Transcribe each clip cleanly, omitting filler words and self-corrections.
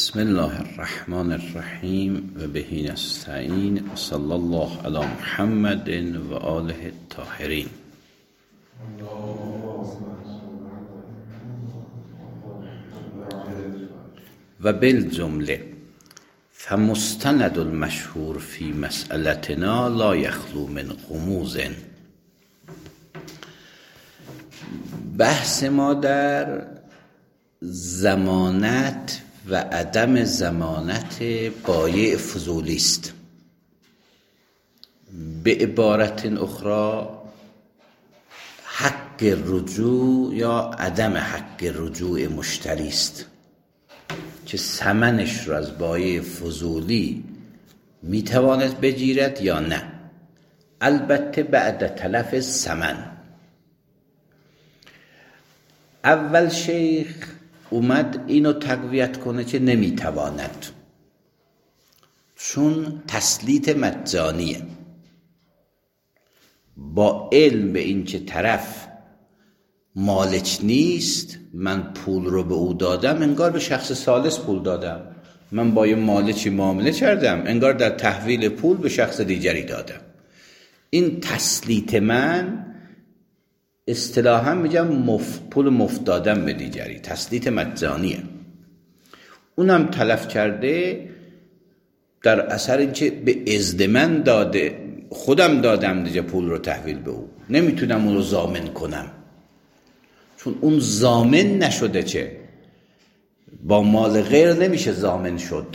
بسم الله الرحمن الرحیم و به نستعین و صلی الله علی محمد و آله الطاهرین. و بالجمله فمستند المشهور فی مسئلتنا لا یخلو من غموض. بحث ما در ضمانت و عدم ضمانت بایع فضولی است. به عبارت اخرى حق رجوع یا عدم حق رجوع مشتری است که ثمنش را از بایع فضولی میتواند بگیرد یا نه، البته بعد تلف ثمن. اول شیخ اومد اینو تقویت کنه که نمیتواند، چون تسلیط مجانیه. با علم به این که طرف مالک نیست، من پول رو به او دادم، انگار به شخص ثالث پول دادم. من با یه مالکی معامله کردم، انگار در تحویل پول به شخص دیگری دادم. این تسلیط من اصطلاحا میگم پول مفت دادن به دیگری، تسلیط مجانیه. اونم تلف کرده در اثر اینکه به ازد من داده، خودم دادم دیگه پول رو تحویل به او، نمیتونم اون رو ضامن کنم چون اون ضامن نشده، چه با مال غیر نمیشه ضامن شد.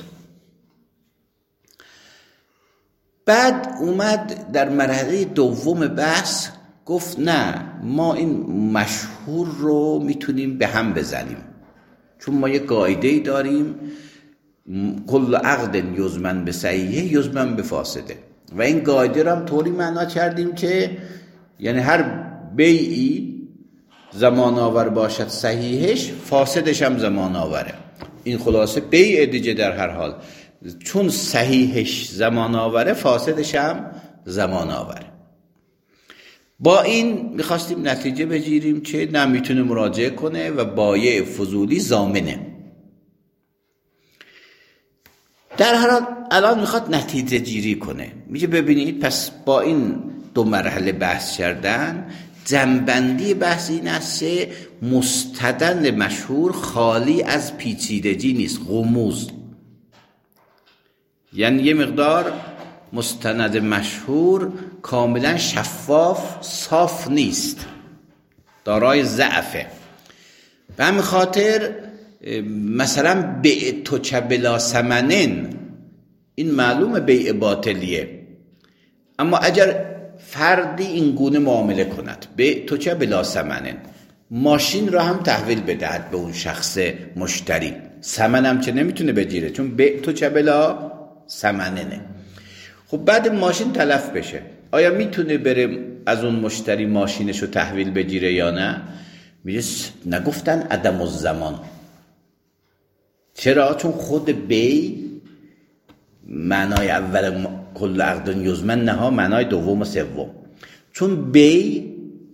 بعد اومد در مرحله دوم بحث گفت نه، ما این مشهور رو میتونیم به هم بزنیم، چون ما یه قاعده‌ای داریم کل عقد یضمن به صحیحه یضمن به فاسده، و این قاعده رو هم طوری معنا کردیم که یعنی هر بیعی زمان آور باشد صحیحش، فاسدش هم زمان آوره. این خلاصه بیع دیگه در هر حال، چون صحیحش زمان آوره فاسدش هم زمان آوره. با این میخواستیم نتیجه بگیریم که نمیتونه مراجعه کنه و بایع فضولی ضامنه. در هر حال الان میخواد نتیجه گیری کنه. میگه ببینید، پس با این دو مرحله بحث کردن، جنبندی بحث این است که مستند مشهور خالی از پیچیدگی نیست، غموض. یعنی یه مقدار مستند مشهور کاملا شفاف صاف نیست، دارای ضعفه. به همین خاطر مثلا بیع تو چه بلا ثمنن، این معلومه بیع باطلیه، اما اگر فردی این گونه معامله کند، بیع تو چه بلا ثمنن، ماشین را هم تحویل بدهد به اون شخص مشتری، ثمن هم چه نمیتونه بگیره چون بیع تو چه بلا ثمننه. خب بعد ماشین تلف بشه، آیا میتونه بره از اون مشتری ماشینشو تحویل بگیره یا نه؟ میگه نگفتن عدم الزمان. چرا؟ چون خود بی معنای اول کل عقد یضمن نها معنای دوم و سوم، چون بی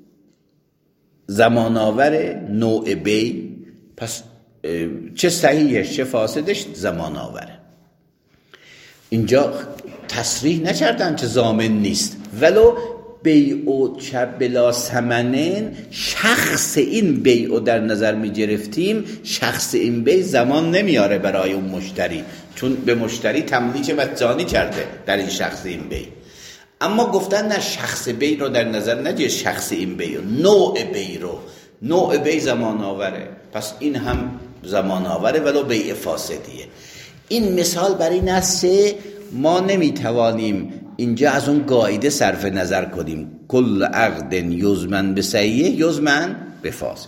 زمان آور نوع بی، پس چه صحیحش چه فاسدش زمان آوره. اینجا تصریح نکردن که ضامن نیست، ولو بیع چه بلا ثمنن، شخص این بیع در نظر می گرفتیم، شخص این بیع زمان نمیاره برای اون مشتری، چون به مشتری تملیک مجانی کرده در این شخص این بیع. اما گفتن نه، شخص بیع رو در نظر نگیر، شخص این بیع، نوع بیع زمان آوره، پس این هم زمان آوره ولو بیع فاسدیه. این مثال برای این است که ما نمیتوانیم اینجا از اون قاعده صرف نظر کنیم کل عقد یضمن به صحیح یضمن به فاسد.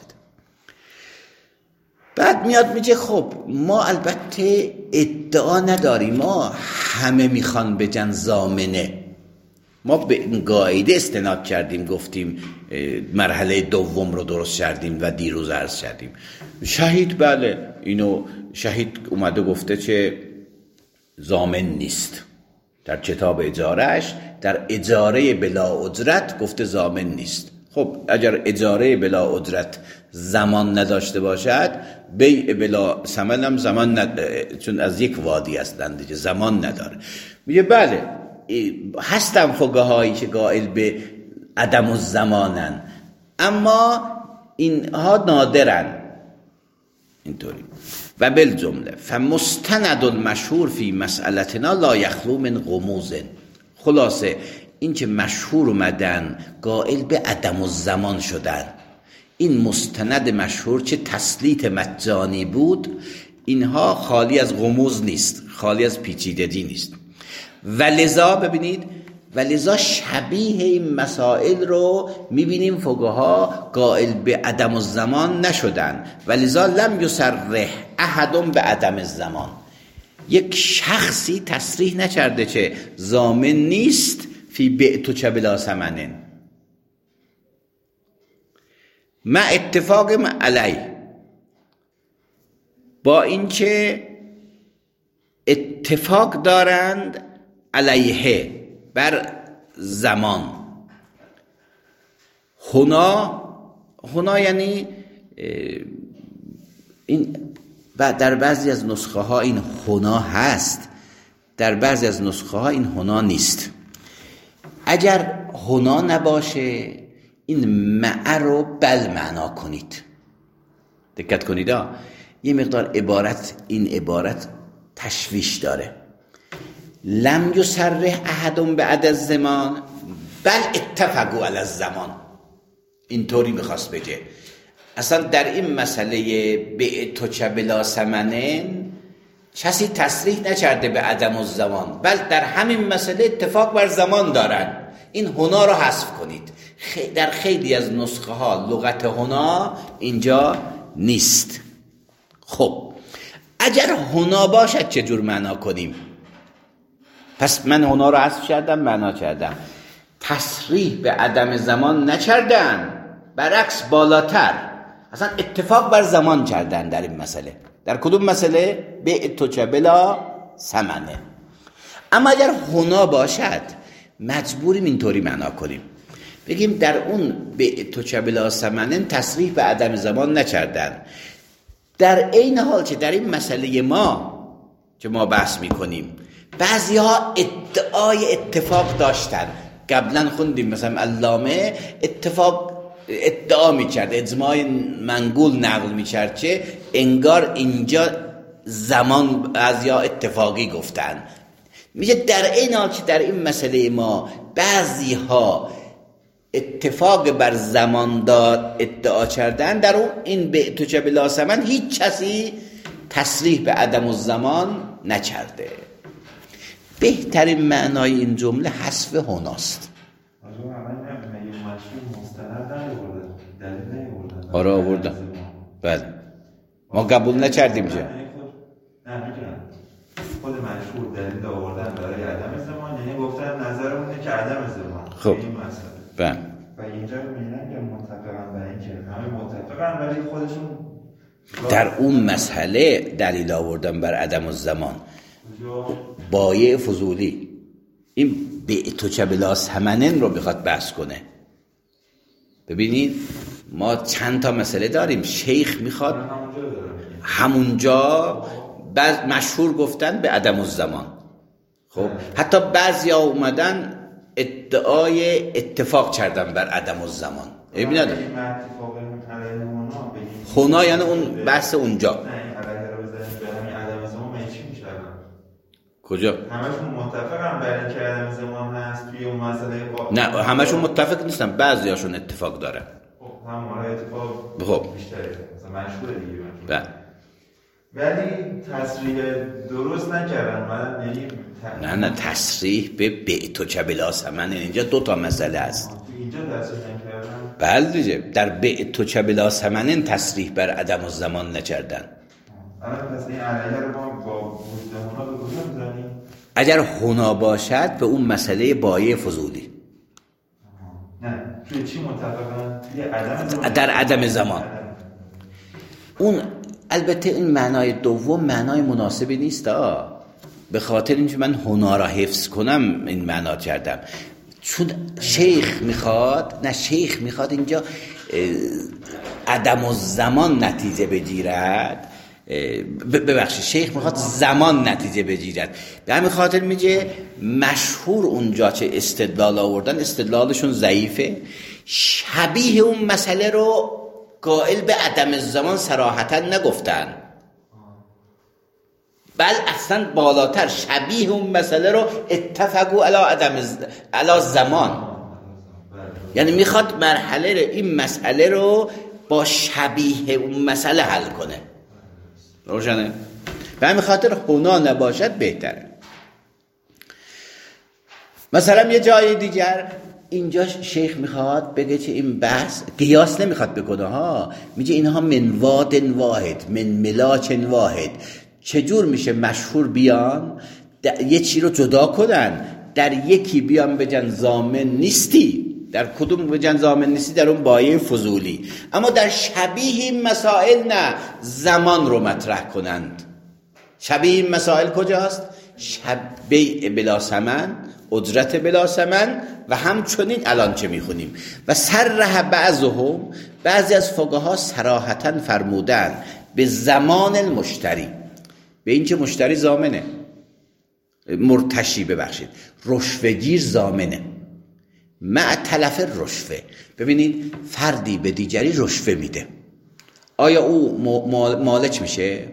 بعد میاد میگه خب ما البته ادعا نداریم، ما همه میخوان بگن ضامنه، ما به این قاعده استناد کردیم، گفتیم مرحله دوم رو درست کردیم و دیروز عرض کردیم. شهید بله، اینو شهید اومده گفته که ضامن نیست، در کتاب اجارهش در اجاره بلا اجرت گفته ضامن نیست. خب اگر اجاره بلا اجرت زمان نداشته باشد، بیع بلا ثمن هم زمان چون از یک وادی هستند دیگه، زمان نداره. میگه بله هستن فقهایی که قائل به عدم الزمانن، اما اینها نادرن اینطوری. و بالجمله فمستند المشهور فی مسئلتنا لا یخلو من غموز. خلاصه این که مشهور اومدن قائل به عدم الزمان شدن، این مستند مشهور چه تسلیط مجانی بود، اینها خالی از غموز نیست، خالی از پیچیدگی نیست. و لذا ببینید، و لذا شبیه این مسائل رو میبینیم فقها قائل به عدم الزمان نشدن. و لذا لم یصرح احد به عدم الزمان. یک شخصی تصریح نکرده که ضامن نیست فی بعت بلا ثمن، ما اتفاق علی، با اینکه اتفاق دارند علیه بر زمان. هنا یعنی این در بعضی از نسخه ها این هنا هست، در بعضی از نسخه ها این هنا نیست. اگر هنا نباشه این مع رو بل معنا کنید. دقت کنید یه مقدار این عبارت تشویش داره. لم یصرح احد بعد الزمان بل اتفقوا علی الزمان، اینطوری میخواست بگه. اصلا در این مسئله بعت بلا ثمن کسی تصریح نکرده به عدم الزمان، بل در همین مسئله اتفاق بر زمان دارن. این هنا رو حذف کنید. در خیلی از نسخه ها لغت هنا اینجا نیست. خب اگر هنا باشد چه جور معنا کنیم؟ پس من هنا رو حذف کردم، معنا کردم تصریح به عدم زمان نکردن، برعکس بالاتر اصلا اتفاق بر زمان کردن در این مسئله. در کدوم مسئله؟ بعت بلا ثمنه. اما اگر هنا باشد مجبوریم اینطوری معنا کنیم، بگیم در اون بعت بلا ثمن تصریح به عدم زمان نکردن، در این حال که در این مسئله ما که ما بحث میکنیم بعضی ها ادعای اتفاق داشتن. قبلا خوندیم مثلا علامه ادعا میکرد، اجماع منقول نقل میکرد که انگار اینجا زمان بعضی ها اتفاقی گفتن. میگه در این حال که در این مسئله ما بعضی ها اتفاق بر زمان داد ادعا کردن، در اون این بعت بلا ثمن هیچ کسی تصریح به عدم الزمان نکرده. بهترین معنای این جمله حذف هناست. آره آوردم. بله ما قبول نکردیم که نه خود مشهور دلیل آوردن برای عدم زمان، یعنی گفتن نظرمونه که عدم زمان. خب این مسئله. بله. و اینجا میگن که متفقن برای اینکه همه متفقن ولی خودشون در اون مسئله دلیل آوردن بر عدم الزمان. بایع فضولی این بعت بلا ثمن رو بخواد بحث کنه. ببینید ما چند تا مسئله داریم، شیخ میخواد همونجا مشهور گفتن به عدم الزمان. خب حتی بعضیا اومدن ادعای اتفاق کردن بر عدم الزمان. ببینید هنا یعنی اون بحث اونجا کجا؟ همشون متفقن بر اینکه عدم زمان هست توی اون مسئله نه همشون متفق نیستن، بعضیاشون اتفاق دارن. خب هم حالا اتفاق بیشتره مثلا مشهور دیگه. بله. ولی تصریح درست نکردن. یعنی نه تصریح به بعت بلا ثمن. اینجا دو تا مسئله است. اینجا تصریح نکردن. بله دیگه در بعت بلا ثمن تصریح بر عدم الزمان نکردن. پس این علیه رو ما با وجود هنا به کجا می‌زنیم؟ اگر هنا باشد به اون مسئله بایع فضولی. نه توی چی متفقن؟ توی عدم زمان. در عدم زمان. اون البته این معنای دوم معنای مناسبی نیست به خاطر اینکه من هنا را حفظ کنم این معنا کردم. چون شیخ میخواد اینجا عدم الزمان نتیجه بگیرد. ببخشید، شیخ میخواد زمان نتیجه بگیرد. به همین خاطر میگه مشهور اونجا چه استدلال آوردن استدلالشون ضعیفه. شبیه اون مسئله رو قائل به عدم الزمان صراحتا نگفتن، بل اصلا بالاتر شبیه اون مسئله رو اتفقوا علی زمان، یعنی میخواد این مسئله رو با شبیه اون مسئله حل کنه. روشنه؟ به همین خاطر هنا نباشد بهتره. مثلا یه جای دیگر اینجا شیخ میخواد بگه که این بحث قیاس نمیخواد بکنه ها، میگه اینها من واد واحد من ملاک واحد. چجور میشه مشهور بیان یه چی رو جدا کنن، در یکی بیان بگن ضامن نیستی، در کدوم بگن ضامن نیستی؟ در اون بایع فضولی. اما در شبیه این مسائل نه، زمان رو مطرح کنند. شبیه این مسائل کجاست؟ بیع بلا ثمن، اجرت بلا ثمن و همچنین الان چه میخونیم. و صرح بعضی از فقها صراحتا فرمودن به زمان المشتری، به این که مشتری ضامنه، مرتشی رشوه‌گیر ضامنه، مع تلف رشوه. ببینید فردی به دیگری رشوه میده، آیا او مالک میشه؟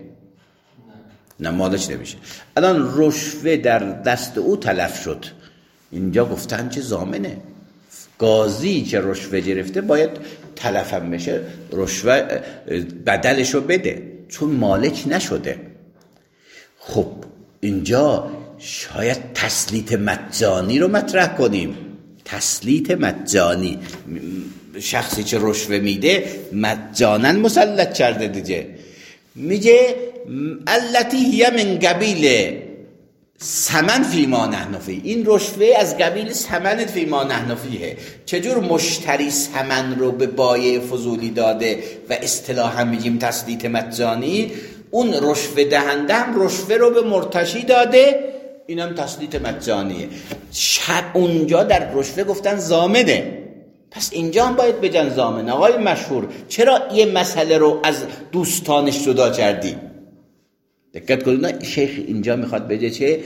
نه مالک نمیشه. الان رشوه در دست او تلف شد، اینجا گفتن که ضامنه. قاضی که رشوه گرفته باید تلف هم بشه، رشوه بدلشو بده، چون مالک نشده. خب اینجا شاید تسلیط مجانی رو مطرح کنیم. تسلیط مجانی، شخصی که رشوه میده مجانا مسلط کرده دیگه. میگه التی هی من قبیل ثمن فی ما نحن فیه، این رشوه از قبیل ثمن فی ما نحن فیه. چجور مشتری ثمن رو به بایع فضولی داده و اصطلاحا میگیم تسلیط مجانی، اون رشوه دهنده هم رشوه رو به مرتشی داده، اینم تسلیط مجانیه. اونجا در رشوه گفتن ضامنه، پس اینجا هم باید بگن ضامن. آقای مشهور چرا یه مسئله رو از دوستانش جدا کردی؟ دقت کنید، شیخ اینجا میخواد بگه چه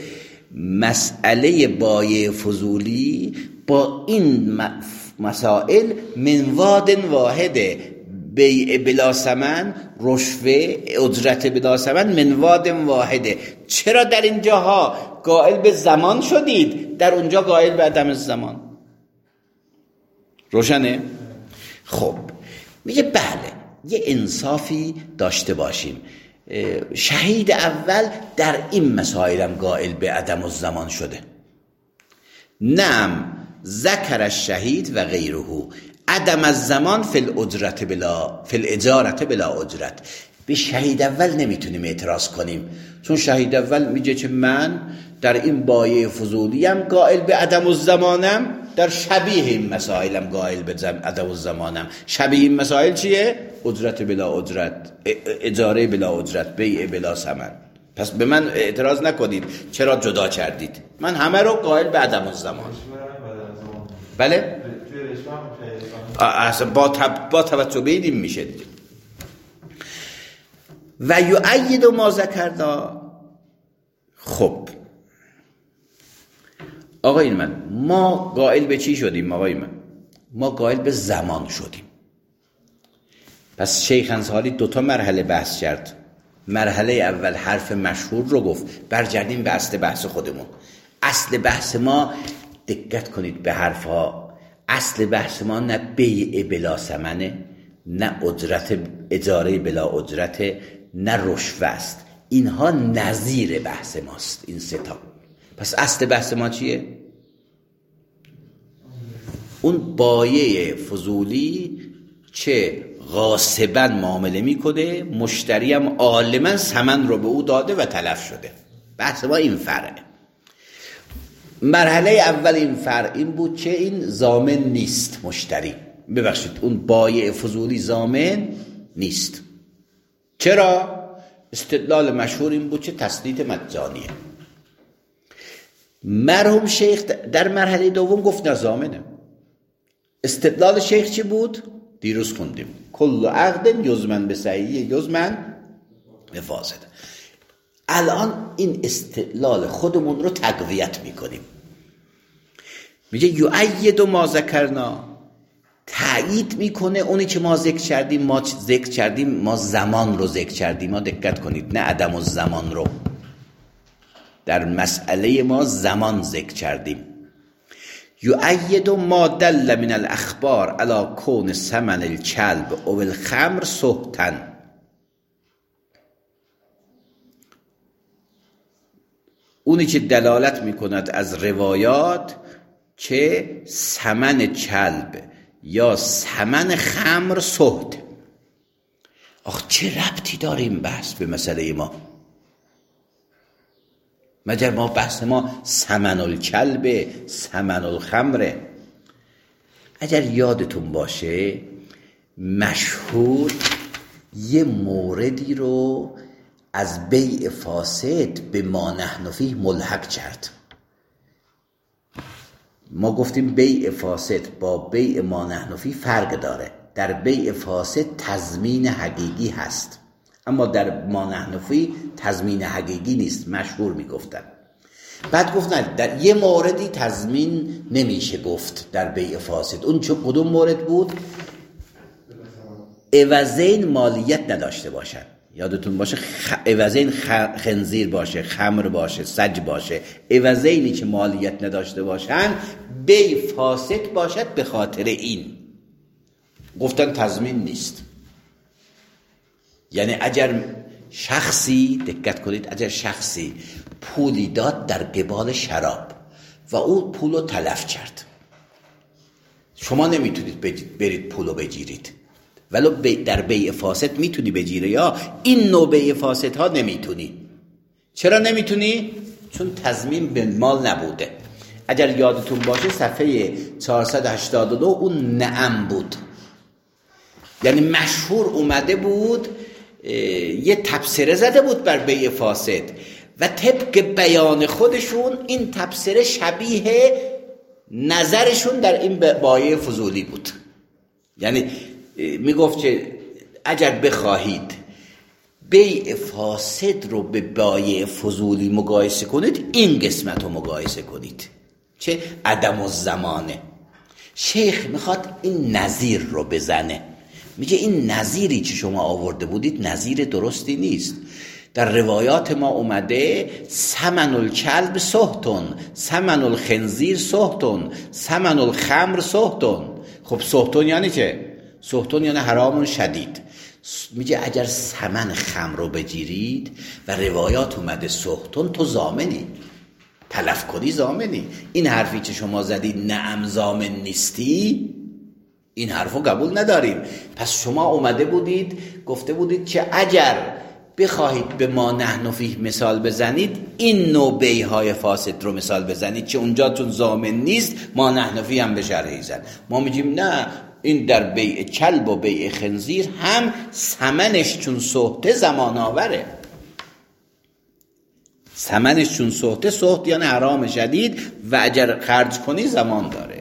مسئله بایع فضولی با این مسائل من واد واحده، بیع بلا ثمن، رشوه، اجرت بلا ثمن، من واد واحده. چرا در اینجاها قائل به زمان شدید، در اونجا قائل به عدم الزمان؟ روشنه؟ خب میگه بله یه انصافی داشته باشیم. شهید اول در این مسائل هم قائل به عدم الزمان شده. نعم ذکر الشهید و غیره عدم الزمان فی الاجارت بلا اجرت. به شهید اول نمیتونیم اعتراض کنیم، چون شهید اول میگه که من در این بایع فضولیم قائل به عدم الزمانم، در شبیه این مسائلم قائل به عدم الزمانم. شبیه این مسائل چیه؟ اجرت بلا اجرت، اجاره بلا اجرت، بیع بلا ثمن. پس به من اعتراض نکنید چرا جدا کردید، من همه رو قائل به عدم الزمان. بله؟ اصلا با توجه به این میشه دیگه. و یؤید ما ذکرنا. خب آقای من، ما قائل به چی شدیم؟ آقای من، ما قائل به زمان شدیم. پس شیخ انصاری 2 مرحله بحث کرد. مرحله اول حرف مشهور رو گفت. برگردیم به اصل بحث خودمون. اصل بحث ما، دقت کنید به حرفها، اصل بحث ما نه بیع بلا ثمنه، نه اجاره بلا اجرت، نه رشوه است. اینها نظیر بحث ماست، این 3 تا. پس اصل بحث ما چیه؟ اون بایع فضولی چه غاصباً معامله میکنه، مشتری هم عالماً ثمن رو به او داده و تلف شده. بحث ما این فرعه. مرحله اول این فرع این بود که این ضامن نیست، مشتری، ببخشید اون بایع فضولی ضامن نیست. چرا؟ استدلال مشهور این بود که تسلیط مجانیه. مرحوم شیخ در مرحله دوم گفت نه ضامنه. استدلال شیخ چی بود؟ دیروز خوندیم کل عقد یضمن به صحیح یضمن به فاسد. الان این استدلال خودمون رو تقویت میکنیم. میگه یؤید ما ذکرنا، تأیید میکنه اونی که ما ذکر کردیم. ما زمان رو ذکر کردیم. ما دقت کنید، نه عدم الزمان رو. در مسئله ما زمان ذکر کردیم. یؤید ما دل من الاخبار علی کون ثمن الکلب او الخمر سهتن. اونی که دلالت میکند از روایات که ثمن کلب یا ثمن خمر سهت. آخ چه ربطی داره این بحث به مسئله ما؟ مگر ما بحث ما ثمن الکلب ثمن الخمره؟ اگر یادتون باشه مشهور یه موردی رو از بیع فاسد به ما نحن فیه ملحق کرد. ما گفتیم بیع فاسد با بیع ما نحن فیه فرق داره. در بیع فاسد تضمین حقیقی هست، اما در ما نحن فیه تضمین حقیقی نیست. مشهور میگفتن. بعد گفتن در یه موردی تضمین نمیشه گفت در بیع فاسد. اون چه کدوم مورد بود؟ عوضین مالیت نداشته باشن. یادتون باشه عوضین خنزیر باشه، خمر باشه، سج باشه. عوضینی که مالیت نداشته باشن بیع فاسد باشد. به خاطر این گفتن تضمین نیست. یعنی اگر شخصی، دقت کنید، اگر شخصی پولی داد در قبال شراب و او پولو تلف کرد، شما نمیتونید برید پولو بگیرید، ولی در بیع فاسد میتونی بگیری. یا این نوع بیع فاسد ها نمیتونی. چرا نمیتونی؟ چون تضمین به مال نبوده. اگر یادتون باشه صفحه 482 اون نعم بود. یعنی مشهور اومده بود یه تبصره زده بود بر بیع فاسد و طبق بیان خودشون این تبصره شبیه نظرشون در این بایع فضولی بود. یعنی میگفت که اگر بخواهید بیع فاسد رو به بایع فضولی مقایسه کنید، این قسمت رو مقایسه کنید چه عدم الزمانه. شیخ میخواد این نظیر رو بزنه. میگه این نظیری که شما آورده بودید نظیر درستی نیست. در روایات ما اومده ثمن الکلب سهتون، ثمن الخنزیر سهتون، ثمن الخمر سهتون. خب سهتون یعنی چه؟ سهتون یعنی حرام شدید. میگه اگر ثمن خمر رو بگیرید و روایات اومده سهتون، تو ضامنی، تلف کنی ضامنی. این حرفی که شما زدید نعم ضامن نیستی، این حرفو قبول نداریم. پس شما اومده بودید گفته بودید که اگر بخواهید به ما نحن فیه مثال بزنید، این نوع بیع‌های فاسد رو مثال بزنید که اونجا چون ضامن نیست ما نحن فیه هم به شرحی زن. ما میگیم نه، این در بیع کلب و بیع خنزیر هم ثمنش چون سهته زمان آوره. ثمنش چون سهته، سهت یعنی حرام شدید و اگر خرج کنی زمان داره.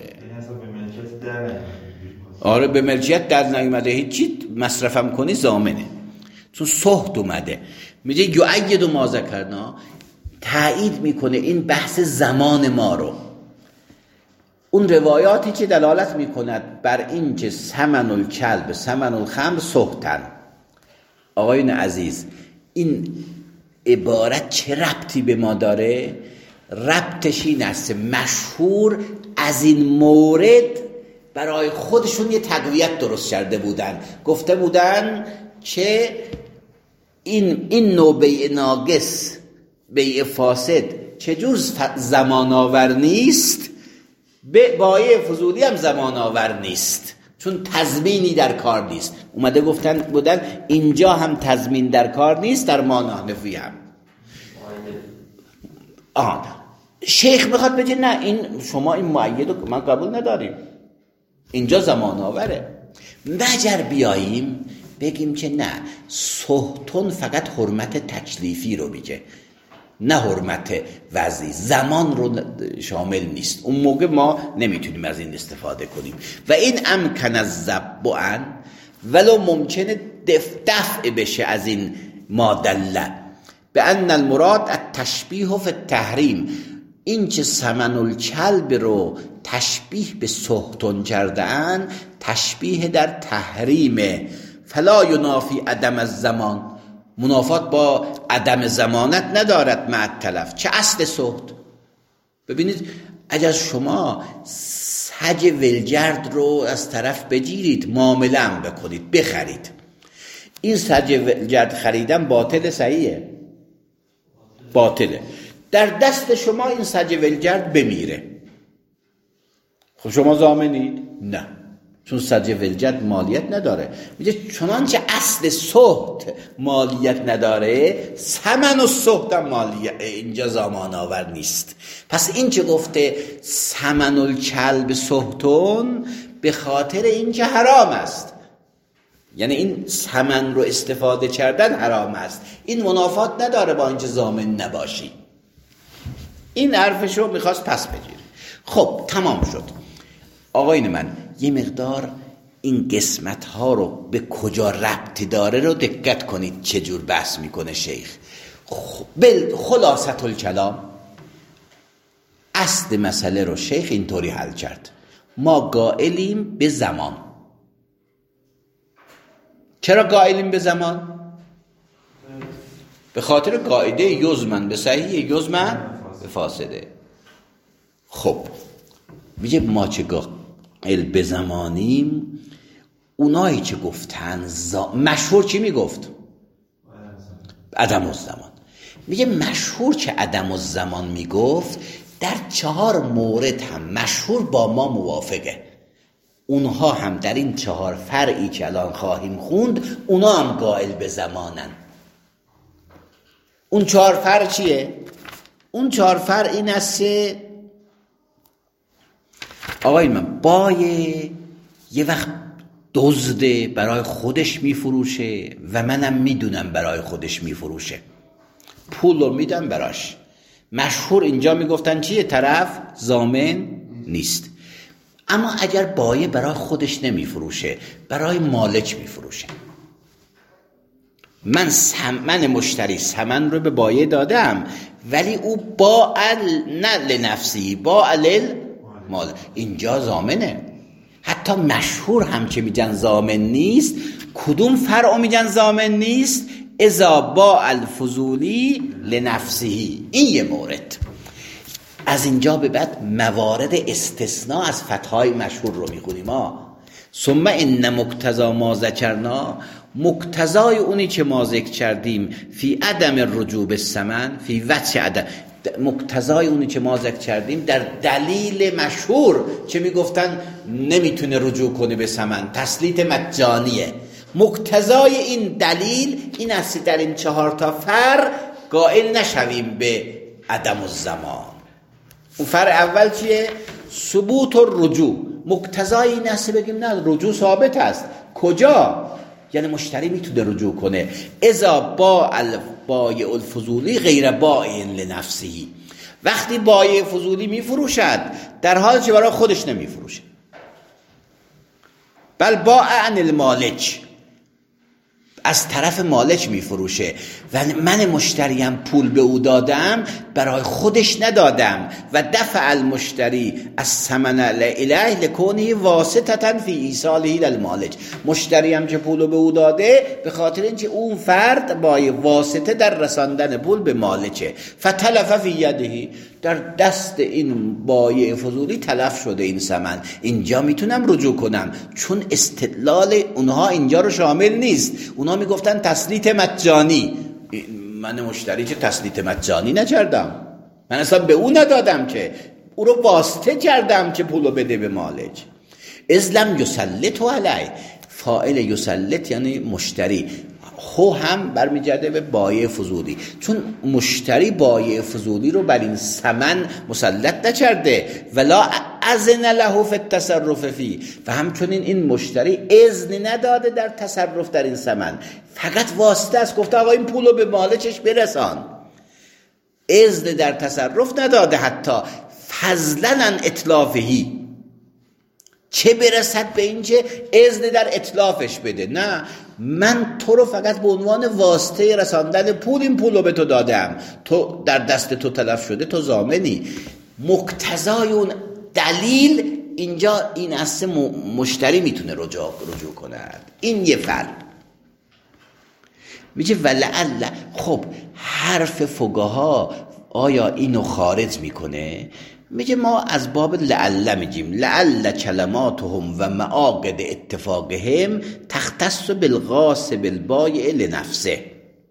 آره به ملکیت در نیومده، هیچی مصرفم کنی ضامنه، چون سهت اومده. میگه یؤید ما ذکرنا، تایید میکنه این بحث زمان ما رو. اون روایاتی که دلالت میکند بر این که ثمن الکلب ثمن الخمر سهتن. آقایون عزیز، این عبارت چه ربطی به ما داره؟ ربطش این است مشهور از این مورد برای خودشون یه تقویت درست کرده بودن. گفته بودن که این نوع بیع ناقص، بیع فاسد چجور زمان آور نیست، به بایع فضولی هم زمان آور نیست، چون تضمینی در کار نیست. اومده گفتن بودن اینجا هم تضمین در کار نیست، در ما نحن فیه هم. شیخ میخواد بگه نه، این شما این مؤید رو من قبول نداریم، اینجا زمان آوره. مگر بیاییم بگیم که نه، سهتون فقط حرمت تکلیفی رو میگه، نه حرمت وضعی. زمان رو شامل نیست. اون موقع ما نمیتونیم از این استفاده کنیم. و این امکن از ذبعن، ولو ممکنه دفع بشه از این مادله به ان المراد التشبیه فی التحریم، این که سمن الکلب رو تشبیه به سهتون کردن تشبیه در تحریمه. فلا ینافی عدم الزمان، منافات با عدم ضمانت ندارد مع التلف. چه اصل سهت؟ ببینید اگر شما سج ولگرد رو از طرف بگیرید معامله هم بکنید بخرید، این سج ولگرد خریدن باطل صحیحه؟ باطله. در دست شما این سج ولگرد بمیره، خب شما ضامنید؟ نه، چون سج ولگرد مالیت نداره. میگه چنانچه اصل سهت مالیت نداره، ثمن السهت هم مالیت اینجا ضمان آور نیست. پس این که گفته ثمن الکلب سهتون به خاطر اینکه حرام است، یعنی این ثمن رو استفاده کردن حرام است، این منافات نداره با اینکه ضامن نباشی. این حرفشو میخواست پس بگیره. خب تمام شد. آقایون من یه مقدار این قسمت ها رو به کجا ربط داره رو دقت کنید چجور بحث میکنه شیخ. خلاصه الکلام، اصل مسئله رو شیخ اینطوری حل کرد. ما قائلیم به زمان. چرا قائلیم به زمان؟ به خاطر قاعده یزمن به صحیح یزمن به فاسده. خب میگه ما چه قائل به زمانیم؟ اونایی که گفتن مشهور چی میگفت؟ عدم الزمان. میگه مشهور که عدم الزمان میگفت در 4 مورد هم مشهور با ما موافقه. اونها هم در این 4 فرعی که الان خواهیم خوند اونا هم قائل به زمانن. اون 4 فرع چیه؟ اون 4 فرع این است که آقای من بایه یه وقت دزده برای خودش میفروشه و منم میدونم برای خودش میفروشه، پول رو میدم براش. مشهور اینجا میگفتن چیه؟ طرف ضامن نیست. اما اگر بایه برای خودش نمیفروشه، برای مالک میفروشه، من مشتری ثمن رو به بایه دادم ولی او باعل نه لنفسی باعل مال، اینجا ضامنه. حتی مشهور هم که میگن ضامن نیست، کدوم فرع میگن ضامن نیست؟ اذا باع الفضولی لنفسهی. این یه مورد. از اینجا به بعد موارد استثناء از فتحای مشهور رو میخونیم. ثم ان مقتضا ما ذکرنا، مقتضای اونی که ما ذکر کردیم، فی عدم الرجوع بالثمن فی وجه عدم، مقتضای اونی که ما ذکر کردیم در دلیل مشهور که میگفتن نمیتونه رجوع کنه به ثمن، تسلیط مجانیه. مقتضای این دلیل این است در این 4 تا فرع قائل نشویم به عدم الزمان. اون فرع اول چیه؟ ثبوت الرجوع. مقتضای این است بگیم نه رجوع ثابت است. کجا؟ یعنی مشتری میتونه رجوع کنه. اذا بایع الفضولی غیر بایع لنفسه، وقتی بایع فضولی میفروشد در حالی که برای خودش نمیفروشه، بل باع عن المالک، از طرف مالک میفروشه و من مشتریم پول به او دادم برای خودش ندادم و دفع المشتری از ثمن الیه لکونه واسطه فی ایصاله للمالک. مشتریم که پول به او داده به خاطر اینکه اون فرد با واسطه در رساندن پول به مالکه. فتلف فی یده، در دست این بایع فضولی تلف شده این ثمن. اینجا میتونم رجوع کنم چون استدلال اونها اینجا رو شامل نیست. اونها میگفتن تسلیط مجانی، من مشتری که تسلیط مجانی نکردم، من اصلا به او ندادم که، او رو واسطه کردم که پولو بده به مالک. ازلم یسلط علی، فاعل یسلط یعنی مشتری، خو هم برمیگرده به بایع فضولی، چون مشتری بایع فضولی رو بر این ثمن مسلط نکرده. ولا اذن له فی التصرف فی، و همچنین این مشتری اذن نداده در تصرف در این ثمن، فقط واسطه است، گفته آقا این پولو به مالکش برسان. اذن در تصرف نداده، حتی فضلا عن اطلافهی، چه برسد به اینکه اذن در اطلافش بده. نه، من تو رو فقط به عنوان واسطه رساندن پول این پول رو به تو دادم، تو در دست تو تلف شده، تو ضامنی. مقتضای اون دلیل اینجا این است مشتری میتونه رجوع کند. این یه فرق. میگه ولعل. خب حرف فقها آیا اینو خارج میکنه؟ میگه ما از باب لعل میگیم لعل کلماتهم و معاقد اتفاقهم تختص بالغاصب البایع لنفسه.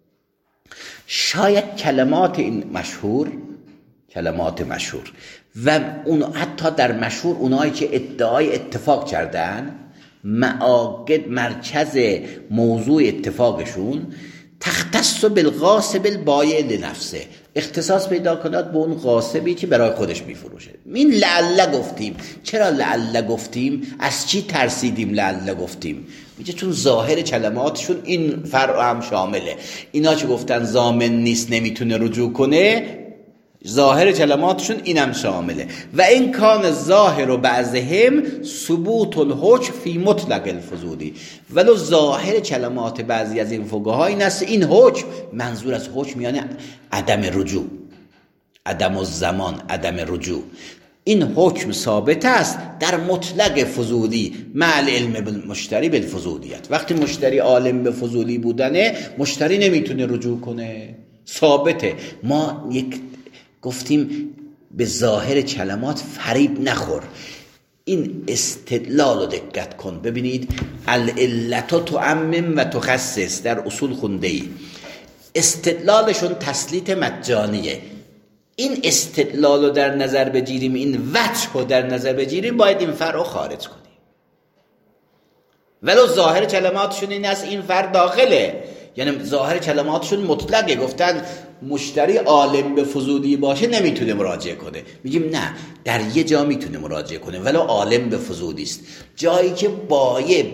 شاید کلمات این کلمات مشهور و اون حتی در مشهور اونایی که ادعای اتفاق کردن، معاقد مرکز موضوع اتفاقشون تختص بالغاصب البایع لنفسه، اختصاص پیدا کند به اون غاصبی که برای خودش میفروشه. این لعل گفتیم. چرا لعل گفتیم؟ از چی ترسیدیم لعل گفتیم؟ میگه چون ظاهر کلماتشون این فرع هم شامله. اینا که گفتن ضامن نیست نمیتونه رجوع کنه، ظاهر کلماتشون اینم شامله. و این کان ظاهر و بعضهم ثبوت الحکم فی مطلق الفضولی. ولو ظاهر کلمات بعضی از این فقها این است این حکم، منظور از حکم یعنی عدم رجوع، عدم الزمان، عدم رجوع. این حکم ثابت است در مطلق فضولی مع العلم بالمشتری بالفضولیت. وقتی مشتری عالم به فضولی بودنه، مشتری نمیتونه رجوع کنه، ثابته. ما گفتیم به ظاهر کلمات فریب نخور. این استدلال رو دقت کن. ببینید العلت تعمم و تخصص در اصول خونده ای. استدلالشون تسلیط مجانیه. این استدلال رو در نظر بگیریم، این وجه رو در نظر بگیریم، باید این فرع رو خارج کنیم. ولو ظاهر کلماتشون این است این فرع داخله، یعنی ظاهر کلماتشون مطلقه. گفتن مشتری عالم به فضولی باشه نمیتونه مراجعه کنه. میگیم نه، در یه جا میتونه مراجعه کنه ولو عالم به فضولی است. جایی که باع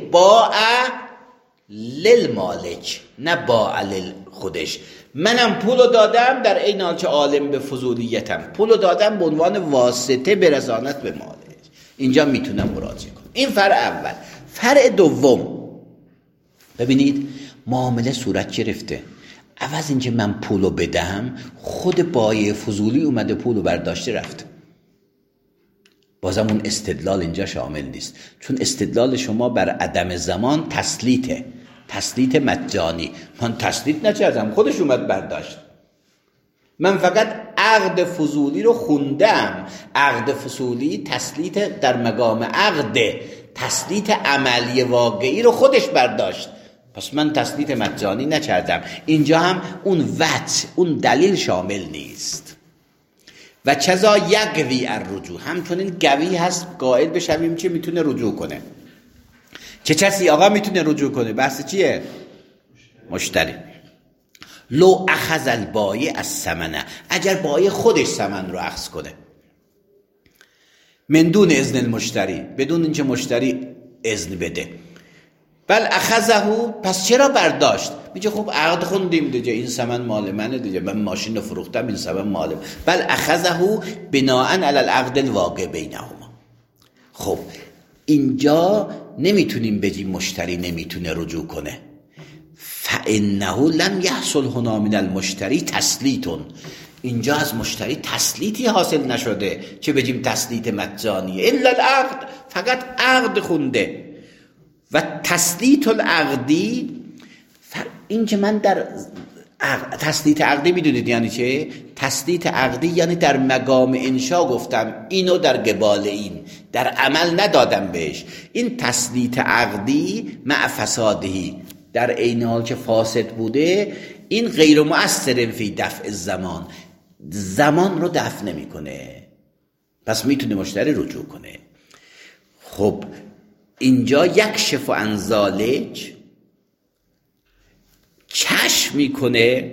للمالک، نه باع خودش. منم پولو دادم در این حال که عالم به فضولیتم، پولو دادم به عنوان واسطه برسانت به مالک، اینجا میتونم مراجعه کنم. این فرع اول. فرع دوم، ببینید معامله صورت گرفته. عوض اینکه من پولو بدم، خود بایع فضولی اومده پولو برداشته رفت. بازم اون استدلال اینجا شامل نیست، چون استدلال شما بر عدم زمان تسلیته، تسلیت مجانی. من تسلیت نکردم، خودش اومد برداشت. من فقط عقد فضولی رو خوندم. عقد فضولی تسلیت در مقام عقد، تسلیت عملی واقعی رو خودش برداشت. پس من تسلیت مجانی نکردم. اینجا هم اون وجه، اون دلیل شامل نیست. و چذا یقوی الرجوع، همچنین قوی هست قائل بشویم که میتونه رجوع کنه. چه کسی آقا میتونه رجوع کنه؟ بحث چیه؟ مشتری. لو اخذ البایع الثمن، اگر بایع خودش ثمن رو اخذ کنه من دون اذن المشتری، بدون اینکه مشتری اذن بده. بل اخذه، پس چرا برداشت؟ میگه خب عقد خوندیم دیگه، این ثمن مال منه دیگه، من ماشین رو فروختم، این ثمن مال من. بل اخذه بناء علی العقد الواقع بینهما. خب اینجا نمیتونیم بگیم مشتری نمیتونه رجوع کنه. فانه لم یحصل هنا من المشتری تسلیت، اینجا از مشتری تسلیتی حاصل نشده که بگیم تسلیت مجانیه. الا العقد، فقط عقد خونده. و تسلیت العقدی، این که من در تسلیت عقدی میدونید یعنی چه؟ تسلیت عقدی یعنی در مقام انشا گفتم اینو در قبال این، در عمل ندادم بهش. این تسلیت عقدی مع فسادهی، در عین حال که فاسد بوده، این غیر مؤثر فی دفع زمان، زمان رو دفع نمیکنه، پس میتونه مشتری رجوع کنه. خب اینجا یکشف عن ذالک، کشف میکنه.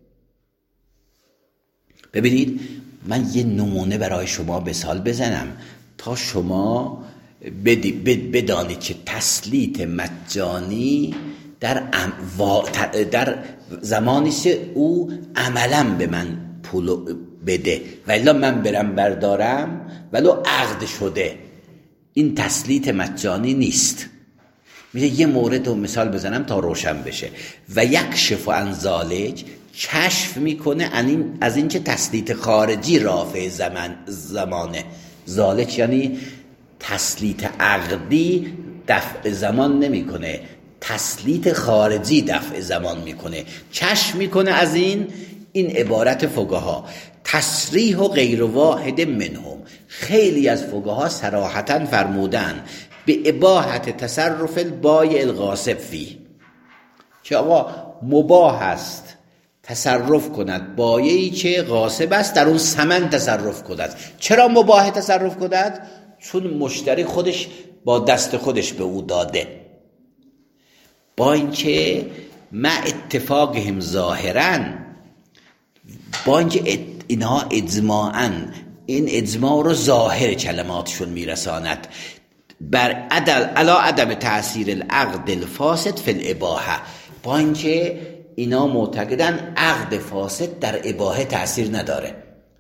ببینید من یه نمونه برای شما مثال بزنم تا شما بدانید که تسلیت مجانی در زمانی که او عملا به من پولو بده ولی من برم بردارم ولو عقد شده، این تسلیط مجانی نیست. میگه یه مورد رو مثال بزنم تا روشن بشه. و یکشف عن ذالک، کشف میکنه از این که تسلیط خارجی رافع زمانه. ذالک یعنی تسلیط عقدی دفع زمان نمیکنه، تسلیط خارجی دفع زمان میکنه. کشف میکنه از این عبارت فقها. تصریح و غیر واحد منهم، خیلی از فقها صراحتاً فرمودن به اباحت تصرف البایع الغاصب فی، که آقا مباح است تصرف کند بایعی که غاصب است در اون ثمن تصرف کند. چرا مباح تصرف کند؟ چون مشتری خودش با دست خودش به او داده. با اینکه مع اتفاقهم ظاهراً، با اینکه اینها اجماعاً این اجماع رو ظاهر کلماتشون میرساند بر علا عدم تأثیر العقد الفاسد فی الاباحه، با اینکه اینا معتقدن عقد فاسد در اباحه تأثیر نداره.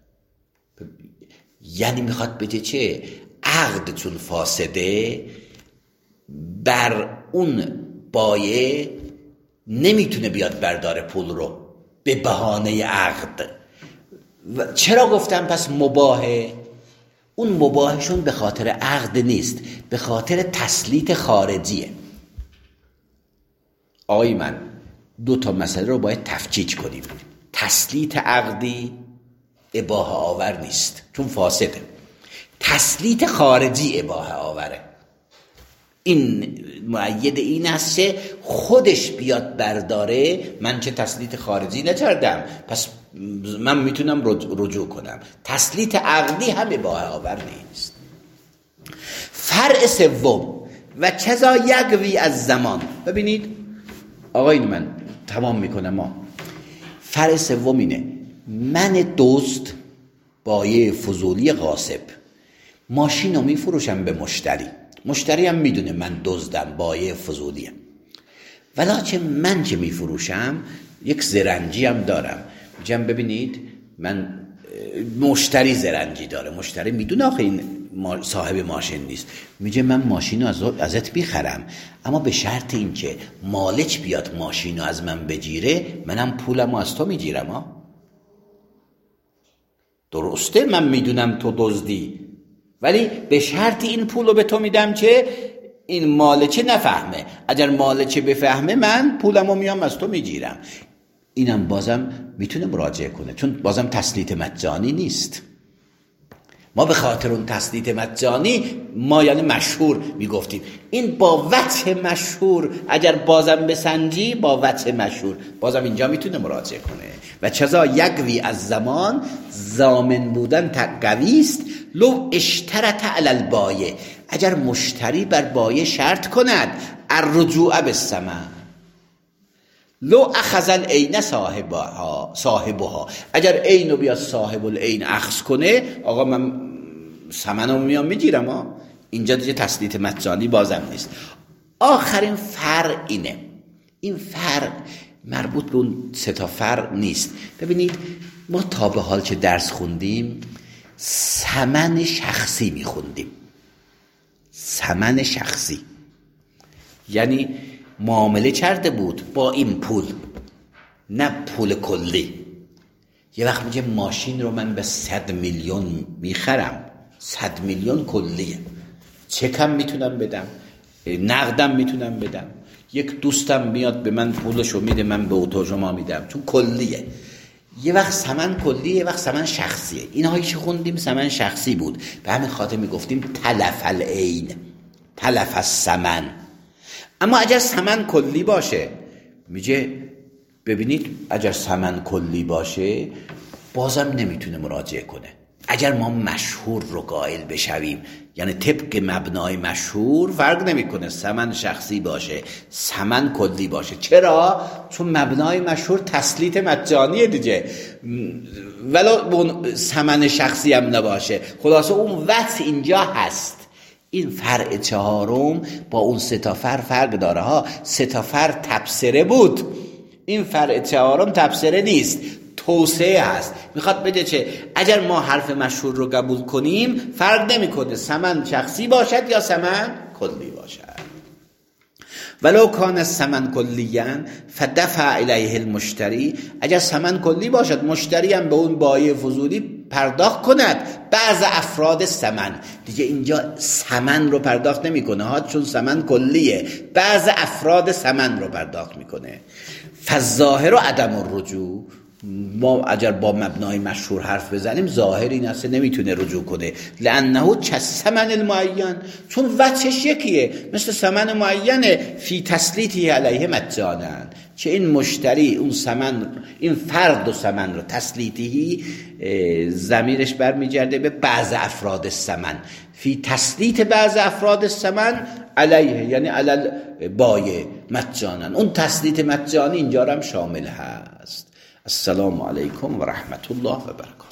یعنی میخواد بگه چه؟ عقد چون فاسده بر اون بایع نمیتونه بیاد بردار پول رو به بهانه عقد. چرا گفتم پس مباحه؟ اون مباحشون به خاطر عقد نیست، به خاطر تسلیط خارجیه. آقای من 2 مسئله رو باید تفکیک کنیم. تسلیط عقدی اباحه آور نیست چون فاسده، تسلیط خارجی اباحه آوره. این مؤید این است که خودش بیاد برداره، من که تسلیط خارجی نکردم پس من میتونم رجوع کنم. تسلیط عقدی هم اباحه آور نیست. فرع سوم و کذا یگوی از زمان. ببینید آقایون من تمام میکنم. ما فرع سوم اینه، من دزد بایع فضولی غاصب ماشین رو میفروشم به مشتری هم میدونه من دزدم بایع فضولیم، ولی من که میفروشم یک زرنجی هم دارم. میگم ببینید من مشتری زرنجی داره، مشتری میدونه آخه این صاحب ماشین نیست، میگه من ماشین رو ازت میخرم اما به شرط این که مالک بیاد ماشین رو از من بگیره، منم پولم رو از تو میگیرم. درسته من میدونم تو دزدی، ولی به شرط این پول رو به تو میدم که این مالکه نفهمه. اگر مالکه بفهمه من پولم رو میام از تو میگیرم. اینم بازم میتونه مراجعه کنه چون بازم تسلیط مجانی نیست. ما به خاطر اون تسلیط مجانی ما یعنی مشهور میگفتیم، این با وجه مشهور اگر بازم بسنجی با وجه مشهور بازم اینجا میتونه مراجعه کنه. و چذا یگوی از زمان، ضامن بودن قوی است. لو اشترط علی البایع، اگر مشتری بر بایع شرط کند الرجوع بالثمن. لو اخذ العین صاحبها، اگر عین رو بیاد صاحب العین اخذ کنه، آقا من ثمنو میام میگیرم. اینجا دیگه تسلیط مجانی بازم نیست. آخرین فرع اینه، این فرع مربوط به اون 3 فرع نیست. ببینید ما تا به حال که درس خوندیم ثمن شخصی میخوندیم. ثمن شخصی یعنی معامله کرده بود با این پول، نه پول کلی. یه وقت میگه ماشین رو من به 100 میلیون میخرم، 100 میلیون کلیه، چکم میتونم بدم، نقدم میتونم بدم، یک دوستم میاد به من پولشو میده من به اتوژما میدم چون کلیه. یه وقت ثمن کلیه، یه وقت ثمن شخصیه. اینهایی که خوندیم ثمن شخصی بود، به همین خاطر میگفتیم تلف العین، تلف الثمن. اما اگر ثمن کلی باشه، میگه ببینید اگر ثمن کلی باشه بازم نمیتونه مراجعه کنه. اگر ما مشهور رو قائل بشویم، یعنی طبق مبنای مشهور فرق نمیکنه ثمن شخصی باشه ثمن کلی باشه. چرا؟ چون مبنای مشهور تسلیط مجانیه دیگه، ولو ثمن شخصی هم نباشه. خلاصه اون وقت اینجا هست. این فرع 4 با اون 3 فرق داره ها. 3 تبصره بود، این فرع 4 تبصره نیست. توسعه هست، میخواد بده چه اگر ما حرف مشهور رو قبول کنیم فرق نمیکنه ثمن شخصی باشد یا ثمن کلی باشد. ولو کان الثمن کلیا فدفع الیه المشتری، اگر ثمن کلی باشد مشتری هم به اون بایع فضولی پرداخت کند بعض افراد ثمن، دیگه اینجا ثمن رو پرداخت نمیکنه ها، چون ثمن کلیه، بعض افراد ثمن رو پرداخت میکنه. فالظاهر عدم الرجوع، ما اگر با مبنای مشهور حرف بزنیم ظاهر این است نمیتونه رجوع کنه، لانه كالثمن المعین، چون وجهش یکیه، مثل ثمن معینه، فی تسلیطه علیه مجانا، چه این مشتری اون ثمن، این فرد و ثمن رو تسلیطی ضمیرش برمیگرده به بعض افراد ثمن، فی تسلیط بعض افراد ثمن علیه یعنی علی بایع مجانا، اون تسلیط مجانی اینجا هم شامل هست. السلام علیکم و رحمت الله و برکاته.